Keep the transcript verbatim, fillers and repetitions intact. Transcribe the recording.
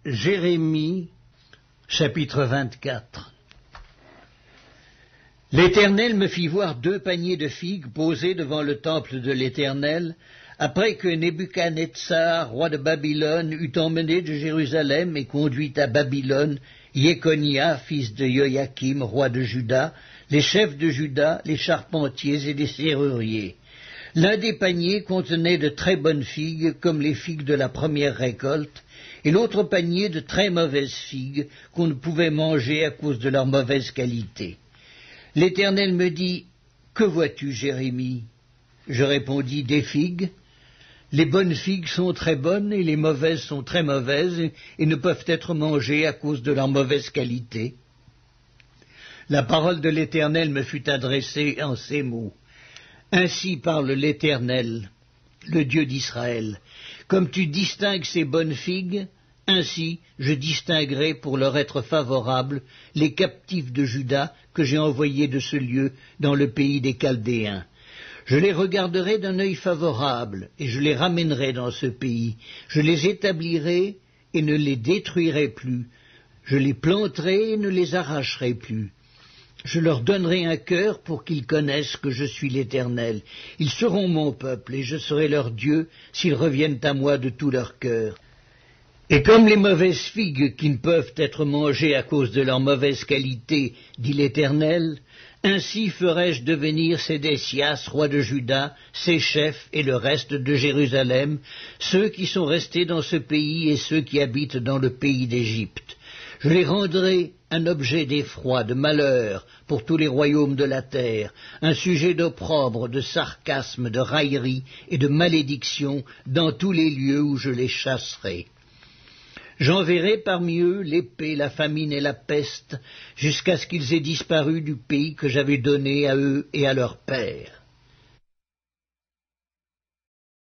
Jérémie, chapitre vingt-quatre. L'Éternel me fit voir deux paniers de figues posés devant le temple de l'Éternel, après que Nebuchadnezzar, roi de Babylone, eut emmené de Jérusalem et conduit à Babylone Jéconia, fils de Joachim, roi de Juda, les chefs de Juda, les charpentiers et les serruriers. L'un des paniers contenait de très bonnes figues, comme les figues de la première récolte, et l'autre panier de très mauvaises figues, qu'on ne pouvait manger à cause de leur mauvaise qualité. L'Éternel me dit, « Que vois-tu, Jérémie ?» Je répondis, « Des figues. Les bonnes figues sont très bonnes et les mauvaises sont très mauvaises et ne peuvent être mangées à cause de leur mauvaise qualité. » La parole de l'Éternel me fut adressée en ces mots. « Ainsi parle l'Éternel, le Dieu d'Israël. Comme tu distingues ces bonnes figues, ainsi je distinguerai pour leur être favorable les captifs de Juda que j'ai envoyés de ce lieu dans le pays des Chaldéens. Je les regarderai d'un œil favorable, et je les ramènerai dans ce pays. Je les établirai et ne les détruirai plus. Je les planterai et ne les arracherai plus. Je leur donnerai un cœur pour qu'ils connaissent que je suis l'Éternel. Ils seront mon peuple, et je serai leur Dieu s'ils reviennent à moi de tout leur cœur. Et comme les mauvaises figues qui ne peuvent être mangées à cause de leur mauvaise qualité, dit l'Éternel, ainsi ferai-je devenir Sédécias, roi de Juda, ses chefs et le reste de Jérusalem, ceux qui sont restés dans ce pays et ceux qui habitent dans le pays d'Égypte. Je les rendrai un objet d'effroi, de malheur pour tous les royaumes de la terre, un sujet d'opprobre, de sarcasme, de raillerie et de malédiction dans tous les lieux où je les chasserai. J'enverrai parmi eux l'épée, la famine et la peste, jusqu'à ce qu'ils aient disparu du pays que j'avais donné à eux et à leurs pères.